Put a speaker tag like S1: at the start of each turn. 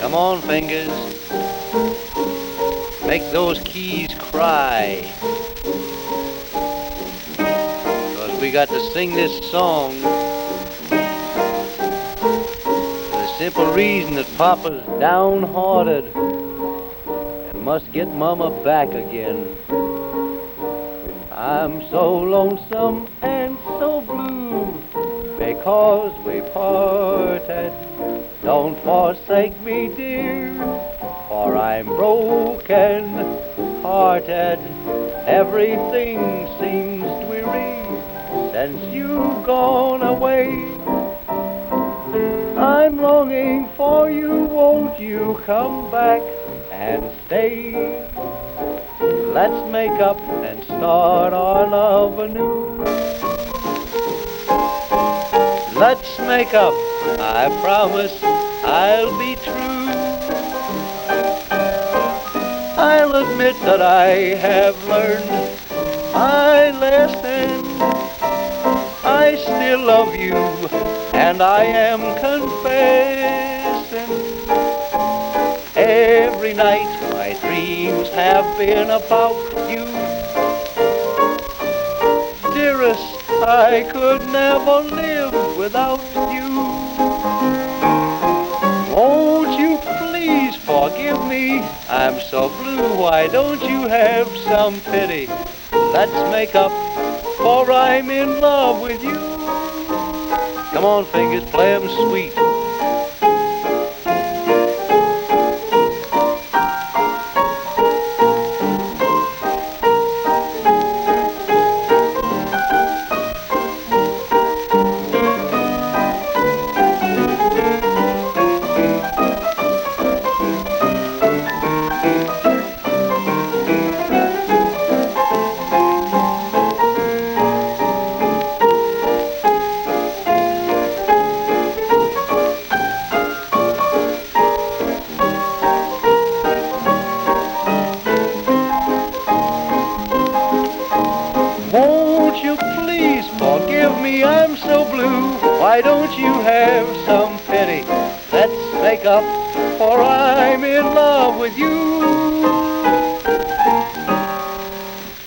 S1: Come on, fingers. Make those keys cry. 'Cause we got to sing this song for the simple reason that Papa's downhearted and must get Mama back again. I'm so lonesome and so blue because we parted. Don't forsake me, dear, for I'm broken hearted. Everything seems dreary since you've gone away. I'm longing for you, won't you come back and stay? Let's make up and start our love anew. Let's make up, I promise I'll be true. I'll admit that I have learned my lesson. I still love you, and I am confessing. Every night my dreams have been about you. Dearest, I could never live without you. Won't you please forgive me? I'm so blue, why don't you have some pity? Let's make up, for I'm in love with you. Come on, fingers, play 'em sweet. Won't you please forgive me, I'm so blue. Why don't you have some pity? Let's make up, for I'm in love with you.